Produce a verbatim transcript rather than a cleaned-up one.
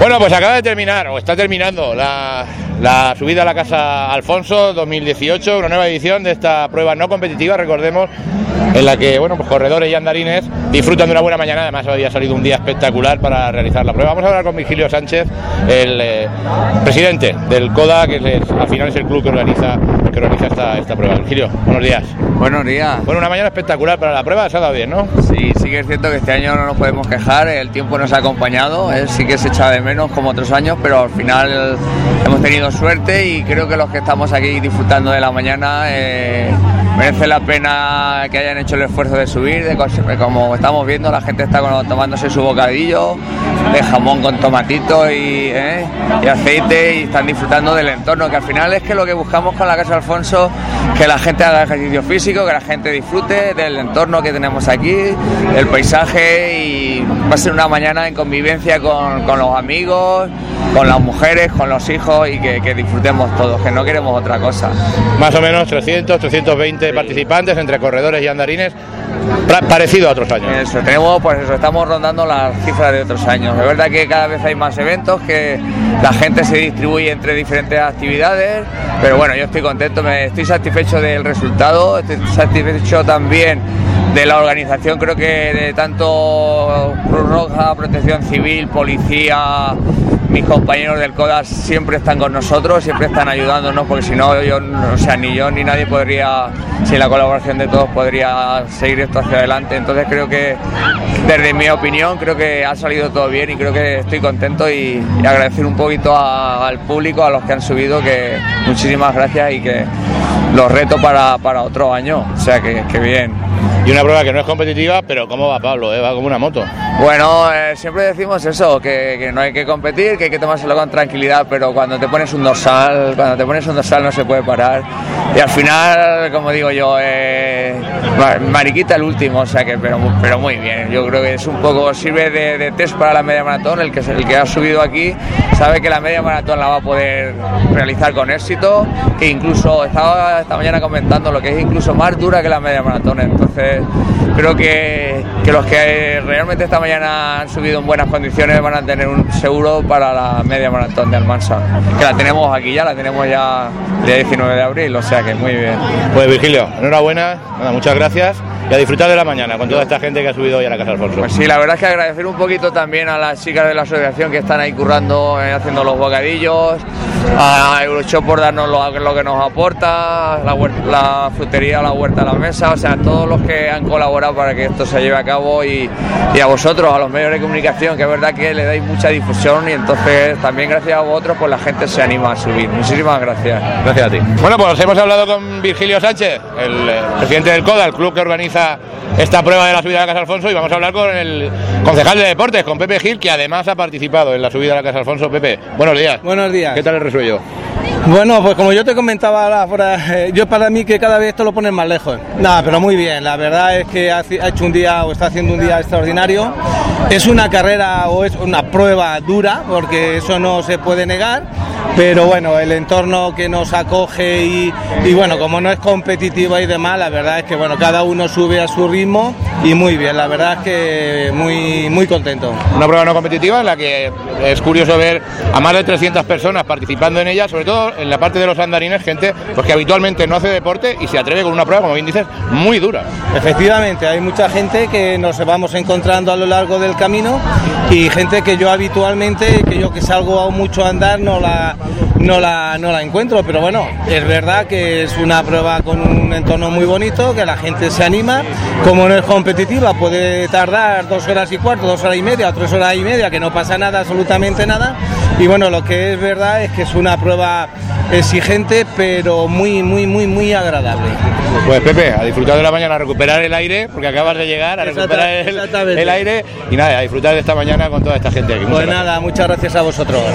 Bueno, pues acaba de terminar, o está terminando, la, la subida a la Casa Alfonso dos mil dieciocho, una nueva edición de esta prueba no competitiva, recordemos, en la que, bueno, pues corredores y andarines disfrutan de una buena mañana. Además, hoy ha salido un día espectacular para realizar la prueba. Vamos a hablar con Virgilio Sánchez, el eh, presidente del CODA, que es, al final es el club que organiza, que organiza esta, esta prueba. Virgilio, buenos días. Buenos días. Bueno, una mañana espectacular para la prueba, se ha dado bien, ¿no? Sí, sí que es cierto que este año no nos podemos quejar, el tiempo nos ha acompañado, eh, sí que se echa de menos como otros años, pero al final hemos tenido suerte y creo que los que estamos aquí disfrutando de la mañana eh, merece la pena que hayan hecho el esfuerzo de subir, de, como estamos viendo, la gente está con, tomándose su bocadillo de jamón con tomatito y, eh, y aceite y están disfrutando del entorno, que al final es que lo que buscamos con la Casa Alfonso, que la gente haga ejercicio físico, que la gente disfrute del entorno que tenemos aquí, del paisaje, y va a ser una mañana en convivencia con, con los amigos, con las mujeres, con los hijos, y que, que disfrutemos todos, que no queremos otra cosa. Más o menos trescientos, trescientos veinte sí. participantes entre corredores y andarines, parecido a otros años. Eso, tenemos, pues eso, estamos rondando las cifras de otros años. Es verdad que cada vez hay más eventos, que la gente se distribuye entre diferentes actividades, pero bueno, yo estoy contento, me estoy satisfecho del resultado, estoy satisfecho también de la organización. Creo que de tanto Cruz Roja, Protección Civil, Policía, mis compañeros del CODA siempre están con nosotros, siempre están ayudándonos, porque si no, yo, o sea, ni yo ni nadie podría, sin la colaboración de todos, podría seguir esto hacia adelante. Entonces creo que, desde mi opinión, creo que ha salido todo bien y creo que estoy contento, y, y agradecer un poquito a, al público, a los que han subido, que muchísimas gracias, y que los reto para, para otro año, o sea que, que bien. Y una prueba que no es competitiva, pero ¿cómo va Pablo? ¿Eh? Va como una moto. Bueno, eh, siempre decimos eso, que, que no hay que competir, que hay que tomárselo con tranquilidad, pero cuando te pones un dorsal, cuando te pones un dorsal no se puede parar. Y al final, como digo yo, eh, mariquita el último, o sea que, pero, pero muy bien. Yo creo que es un poco, sirve de, de test para la media maratón. El que, el que ha subido aquí sabe que la media maratón la va a poder realizar con éxito, que incluso estaba esta mañana comentando lo que es incluso más dura que la media maratón. Entonces creo que, que los que realmente esta mañana han subido en buenas condiciones van a tener un seguro para la media maratón de Almansa, que la tenemos aquí ya, la tenemos ya el diecinueve de abril, o sea que muy bien. Pues Virgilio, enhorabuena, nada, muchas gracias, y a disfrutar de la mañana con toda esta gente que ha subido hoy a la Casa Alfonso. Pues sí, la verdad es que agradecer un poquito también a las chicas de la asociación que están ahí currando, eh, haciendo los bocadillos, a Euroshop por darnos lo, lo que nos aporta, la, huerta, la frutería, la huerta a la mesa, o sea, todos los que han colaborado para que esto se lleve a cabo, y, y a vosotros, a los medios de comunicación, que es verdad que le dais mucha difusión, y entonces también gracias a vosotros pues la gente se anima a subir. Muchísimas gracias. Gracias a ti. Bueno, pues hemos hablado con Virgilio Sánchez, el eh, presidente del CODA, el club que organiza esta prueba de la subida a la Casa Alfonso, y vamos a hablar con el concejal de deportes, con Pepe Gil, que además ha participado en la subida a la Casa Alfonso. Pepe, buenos días. Buenos días. ¿Qué tal el resuello? Bueno, pues como yo te comentaba ahora fuera, eh, yo para mí que cada vez esto lo ponen más lejos. Nada, pero muy bien, la verdad es que ha, ha hecho un día, o está haciendo un día extraordinario. Es una carrera o es una prueba dura, porque eso no se puede negar, pero bueno, el entorno que nos acoge y, y bueno, como no es competitiva y demás, la verdad es que bueno, cada uno sube a su ritmo, y muy bien, la verdad es que muy, muy contento. Una prueba no competitiva en la que es curioso ver a más de trescientas personas participando en ella, sobre todo en la parte de los andarines, gente pues que habitualmente no hace deporte y se atreve con una prueba, como bien dices, muy dura. Efectivamente, hay mucha gente que nos vamos encontrando a lo largo del camino, y gente que yo habitualmente, que yo que salgo mucho a andar, no la, no la, no la encuentro, pero bueno, es verdad que es una prueba con un entorno muy bonito, que la gente se anima, como no es competitiva, puede tardar dos horas y cuarto, dos horas y media, o tres horas y media, que no pasa nada, absolutamente nada, y bueno, lo que es verdad es que es una prueba exigente, pero muy, muy, muy, muy agradable. Pues Pepe, a disfrutar de la mañana, a recuperar el aire, porque acabas de llegar, a recuperar el, el aire, y nada, a disfrutar de esta mañana con toda esta gente aquí. Pues nada, muchas gracias a vosotros.